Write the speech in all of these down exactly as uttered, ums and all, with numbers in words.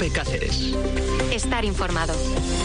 COPE Cáceres. Estar informado.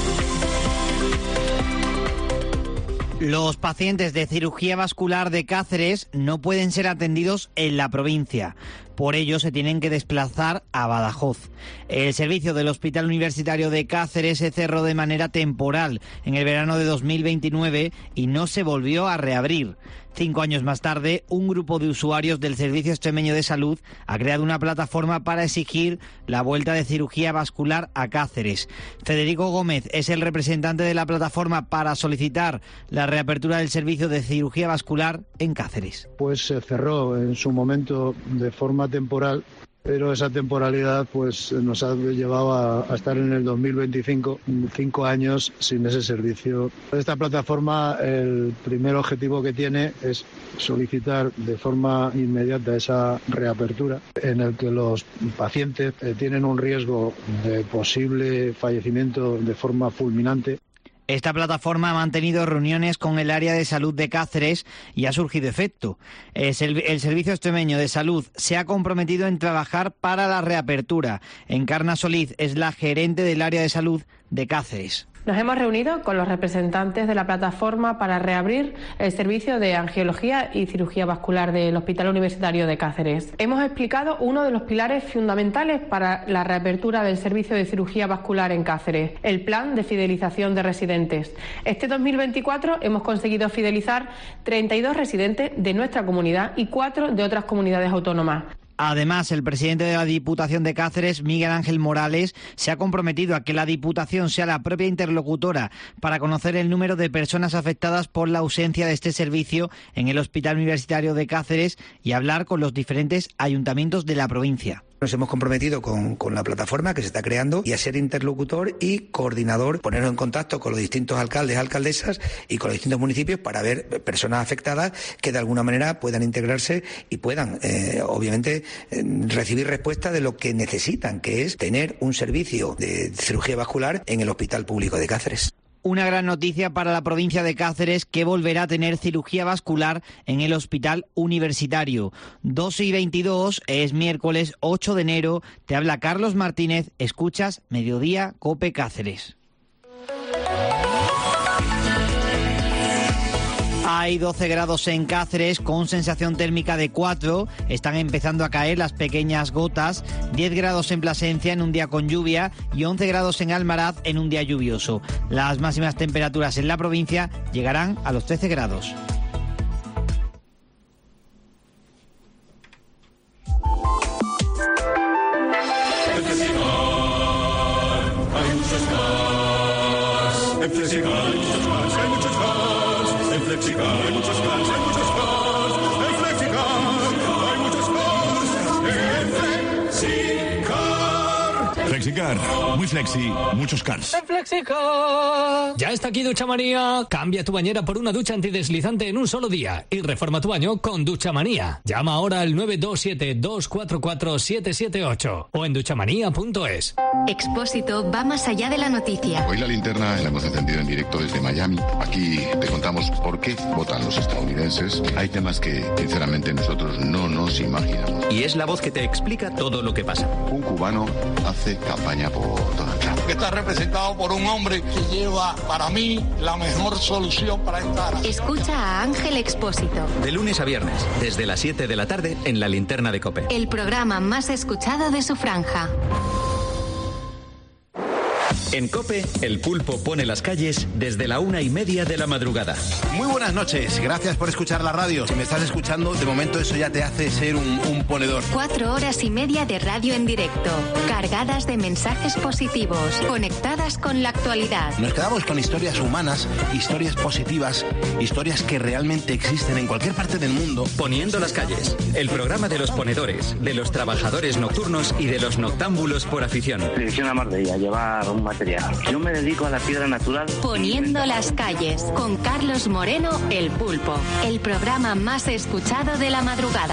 Los pacientes de cirugía vascular de Cáceres no pueden ser atendidos en la provincia. Por ello, se tienen que desplazar a Badajoz. El servicio del Hospital Universitario de Cáceres se cerró de manera temporal en el verano de dos mil veintinueve y no se volvió a reabrir. Cinco años más tarde, un grupo de usuarios del Servicio Extremeño de Salud ha creado una plataforma para exigir la vuelta de cirugía vascular a Cáceres. Federico Gómez es el representante de la plataforma para solicitar la reapertura del servicio de cirugía vascular en Cáceres. Pues se cerró en su momento de forma temporal, pero esa temporalidad pues nos ha llevado a, a estar en el dos mil veinticinco, cinco años sin ese servicio. Esta plataforma, el primer objetivo que tiene es solicitar de forma inmediata esa reapertura, en el que los pacientes eh, tienen un riesgo de posible fallecimiento de forma fulminante. Esta plataforma ha mantenido reuniones con el área de salud de Cáceres y ha surgido efecto. El Servicio Extremeño de Salud se ha comprometido en trabajar para la reapertura. Encarna Solís es la gerente del área de salud de Cáceres. Nos hemos reunido con los representantes de la plataforma para reabrir el servicio de angiología y cirugía vascular del Hospital Universitario de Cáceres. Hemos explicado uno de los pilares fundamentales para la reapertura del servicio de cirugía vascular en Cáceres, el plan de fidelización de residentes. Este dos mil veinticuatro hemos conseguido fidelizar treinta y dos residentes de nuestra comunidad y cuatro de otras comunidades autónomas. Además, el presidente de la Diputación de Cáceres, Miguel Ángel Morales, se ha comprometido a que la Diputación sea la propia interlocutora para conocer el número de personas afectadas por la ausencia de este servicio en el Hospital Universitario de Cáceres y hablar con los diferentes ayuntamientos de la provincia. Nos hemos comprometido con, con la plataforma que se está creando y a ser interlocutor y coordinador, ponernos en contacto con los distintos alcaldes, alcaldesas y con los distintos municipios para ver personas afectadas que de alguna manera puedan integrarse y puedan, eh, obviamente, eh, recibir respuesta de lo que necesitan, que es tener un servicio de cirugía vascular en el Hospital Público de Cáceres. Una gran noticia para la provincia de Cáceres, que volverá a tener cirugía vascular en el Hospital Universitario. doce y veintidós, es miércoles ocho de enero. Te habla Carlos Martínez. Escuchas Mediodía COPE Cáceres. Hay doce grados en Cáceres con sensación térmica de cuatro. Están empezando a caer las pequeñas gotas. diez grados en Plasencia en un día con lluvia y once grados en Almaraz en un día lluvioso. Las máximas temperaturas en la provincia llegarán a los trece grados. En Flexicar hay muchos más, hay muchos más. En Flexicar hay muchos más, hay muchos más. En Flexicar hay muchos más. En Flexicar. Flexicar, muy flexi, muchos cars. En Flexicar. Ya está aquí Ducha Manía. Cambia tu bañera por una ducha antideslizante en un solo día y reforma tu baño con Ducha Manía. Llama ahora al nueve dos siete, dos cuatro cuatro, siete siete ocho o en duchamanía punto es. Expósito va más allá de la noticia. Hoy la linterna la hemos encendido en directo desde Miami. Aquí te contamos por qué votan los estadounidenses. Hay temas que, sinceramente, nosotros no nos imaginamos. Y es la voz que te explica todo lo que pasa. Un cubano hace campaña por Donald Trump. Que está representado por un hombre que lleva, para mí, la mejor solución para esta nación. Escucha a Ángel Expósito. De lunes a viernes, desde las siete de la tarde, en la linterna de COPE. El programa más escuchado de su franja. En COPE, el pulpo pone las calles desde la una y media de la madrugada. Muy buenas noches, gracias por escuchar la radio. Si me estás escuchando, de momento eso ya te hace ser un, un ponedor. Cuatro horas y media de radio en directo, cargadas de mensajes positivos, conectadas con la actualidad. Nos quedamos con historias humanas, historias positivas, historias que realmente existen en cualquier parte del mundo. Poniendo las calles, el programa de los ponedores, de los trabajadores nocturnos y de los noctámbulos por afición. Dirección a Marbella, llevar un material. Yo me dedico a la piedra natural. Poniendo las calles, con Carlos Moreno, el pulpo. El programa más escuchado de la madrugada.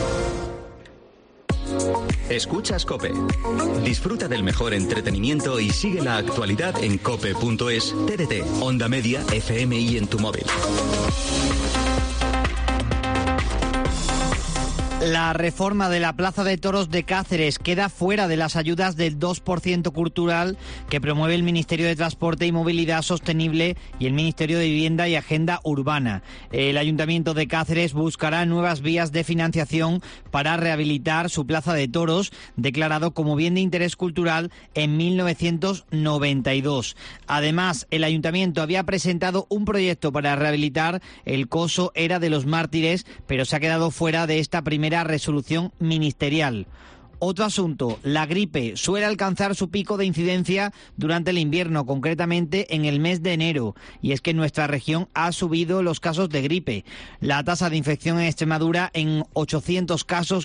Escuchas COPE. Disfruta del mejor entretenimiento y sigue la actualidad en cope punto es, T D T, Onda Media, F M y en tu móvil. La reforma de la Plaza de Toros de Cáceres queda fuera de las ayudas del dos por ciento cultural que promueve el Ministerio de Transporte y Movilidad Sostenible y el Ministerio de Vivienda y Agenda Urbana. El Ayuntamiento de Cáceres buscará nuevas vías de financiación para rehabilitar su Plaza de Toros, declarado como bien de interés cultural en mil novecientos noventa y dos. Además, el Ayuntamiento había presentado un proyecto para rehabilitar el coso Era de los Mártires, pero se ha quedado fuera de esta primera resolución ministerial. Otro asunto, la gripe suele alcanzar su pico de incidencia durante el invierno, concretamente en el mes de enero, y es que en nuestra región ha subido los casos de gripe. La tasa de infección en Extremadura en ochocientos casos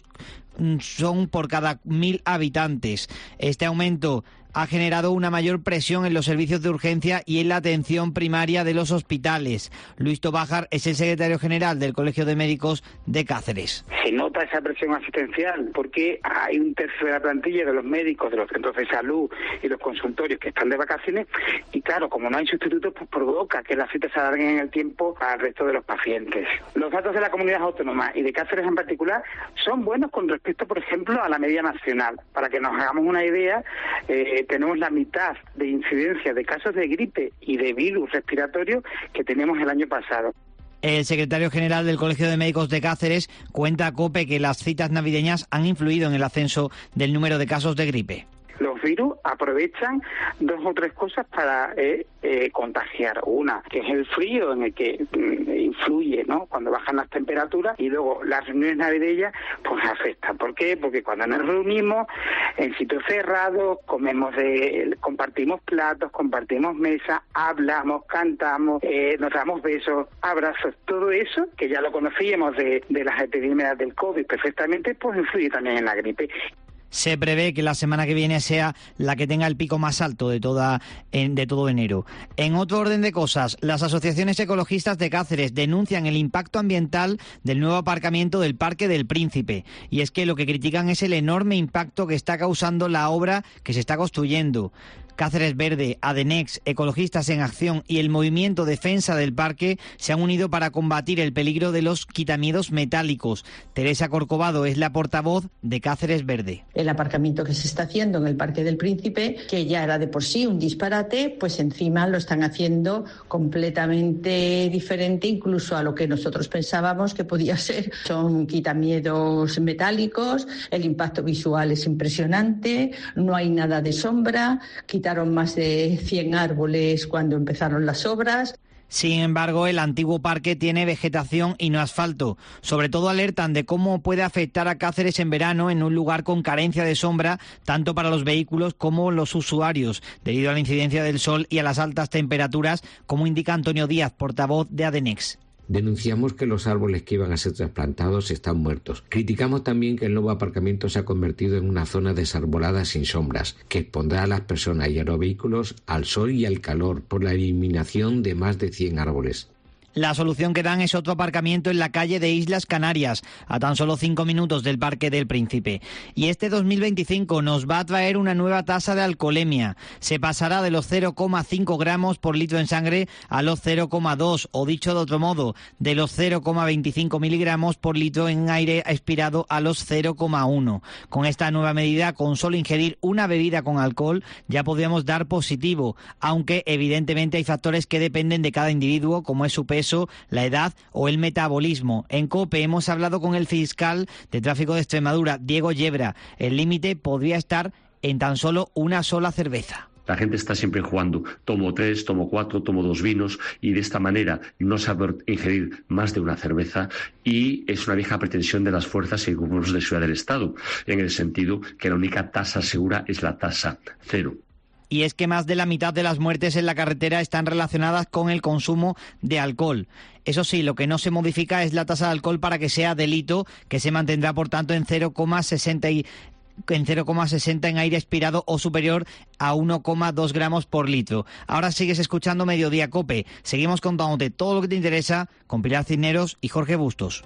son por cada mil habitantes. Este aumento ha generado una mayor presión en los servicios de urgencia y en la atención primaria de los hospitales. Luis Tobajar es el secretario general del Colegio de Médicos de Cáceres. Se nota esa presión asistencial porque hay un tercio de la plantilla de los médicos, de los centros de salud y los consultorios que están de vacaciones y claro, como no hay sustitutos, pues provoca que las citas se alarguen en el tiempo al resto de los pacientes. Los datos de la comunidad autónoma y de Cáceres en particular son buenos con respecto, por ejemplo, a la media nacional. Para que nos hagamos una idea, eh, tenemos la mitad de incidencia de casos de gripe y de virus respiratorio que teníamos el año pasado. El secretario general del Colegio de Médicos de Cáceres cuenta a COPE que las citas navideñas han influido en el ascenso del número de casos de gripe. Los virus aprovechan dos o tres cosas para eh, eh, contagiar. Una, que es el frío en el que mm, influye, ¿no? Cuando bajan las temperaturas, y luego las reuniones navideñas pues afectan. ¿Por qué? Porque cuando nos reunimos en sitios cerrados, comemos de, compartimos platos, compartimos mesa, hablamos, cantamos, eh, nos damos besos, abrazos, todo eso, que ya lo conocíamos de, de las epidemias del COVID perfectamente, pues influye también en la gripe. Se prevé que la semana que viene sea la que tenga el pico más alto de toda en, de todo enero. En otro orden de cosas, las asociaciones ecologistas de Cáceres denuncian el impacto ambiental del nuevo aparcamiento del Parque del Príncipe. Y es que lo que critican es el enorme impacto que está causando la obra que se está construyendo. Cáceres Verde, Adenex, Ecologistas en Acción y el Movimiento Defensa del Parque se han unido para combatir el peligro de los quitamiedos metálicos. Teresa Corcovado es la portavoz de Cáceres Verde. El aparcamiento que se está haciendo en el Parque del Príncipe, que ya era de por sí un disparate, pues encima lo están haciendo completamente diferente incluso a lo que nosotros pensábamos que podía ser. Son quitamiedos metálicos, el impacto visual es impresionante, no hay nada de sombra, quitaron más de cien árboles cuando empezaron las obras. Sin embargo, el antiguo parque tiene vegetación y no asfalto. Sobre todo alertan de cómo puede afectar a Cáceres en verano en un lugar con carencia de sombra, tanto para los vehículos como los usuarios, debido a la incidencia del sol y a las altas temperaturas, como indica Antonio Díaz, portavoz de Adenex. Denunciamos que los árboles que iban a ser trasplantados están muertos. Criticamos también que el nuevo aparcamiento se ha convertido en una zona desarbolada sin sombras, que expondrá a las personas y a los vehículos al sol y al calor por la eliminación de más de cien árboles. La solución que dan es otro aparcamiento en la calle de Islas Canarias, a tan solo cinco minutos del Parque del Príncipe. Y este dos mil veinticinco nos va a traer una nueva tasa de alcoholemia. Se pasará de los cero coma cinco gramos por litro en sangre a los cero coma dos, o dicho de otro modo, de los cero coma veinticinco miligramos por litro en aire expirado a los cero coma uno. Con esta nueva medida, con solo ingerir una bebida con alcohol, ya podríamos dar positivo, aunque evidentemente hay factores que dependen de cada individuo, como es su peso, la edad o el metabolismo. En COPE hemos hablado con el fiscal de tráfico de Extremadura, Diego Yebra. El límite podría estar en tan solo una sola cerveza. La gente está siempre jugando, tomo tres, tomo cuatro, tomo dos vinos, y de esta manera no sabe ingerir más de una cerveza, y es una vieja pretensión de las fuerzas y grupos de seguridad del Estado, en el sentido que la única tasa segura es la tasa cero. Y es que más de la mitad de las muertes en la carretera están relacionadas con el consumo de alcohol. Eso sí, lo que no se modifica es la tasa de alcohol para que sea delito, que se mantendrá por tanto en cero coma sesenta y en cero coma sesenta en aire expirado o superior a uno coma dos gramos por litro. Ahora sigues escuchando Mediodía COPE. Seguimos contándote todo lo que te interesa con Pilar Cisneros y Jorge Bustos.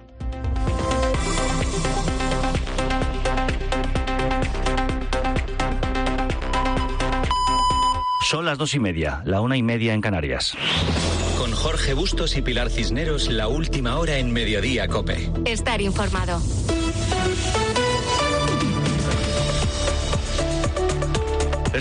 Son las dos y media, la una y media en Canarias. Con Jorge Bustos y Pilar Cisneros, la última hora en Mediodía COPE. Estar informado.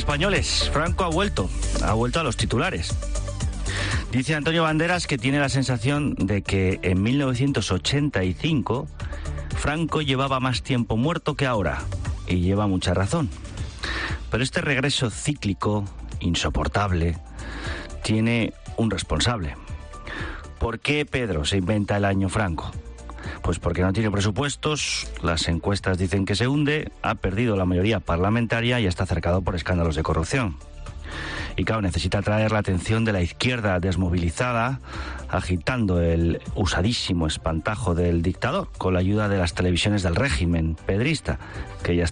españoles. Franco ha vuelto, ha vuelto a los titulares. Dice Antonio Banderas que tiene la sensación de que en mil novecientos ochenta y cinco Franco llevaba más tiempo muerto que ahora, y lleva mucha razón. Pero este regreso cíclico, insoportable, tiene un responsable. ¿Por qué Pedro se inventa el año Franco? Pues porque no tiene presupuestos, las encuestas dicen que se hunde, ha perdido la mayoría parlamentaria y está cercado por escándalos de corrupción. Y claro, necesita atraer la atención de la izquierda desmovilizada, agitando el usadísimo espantajo del dictador, con la ayuda de las televisiones del régimen pedrista, que ya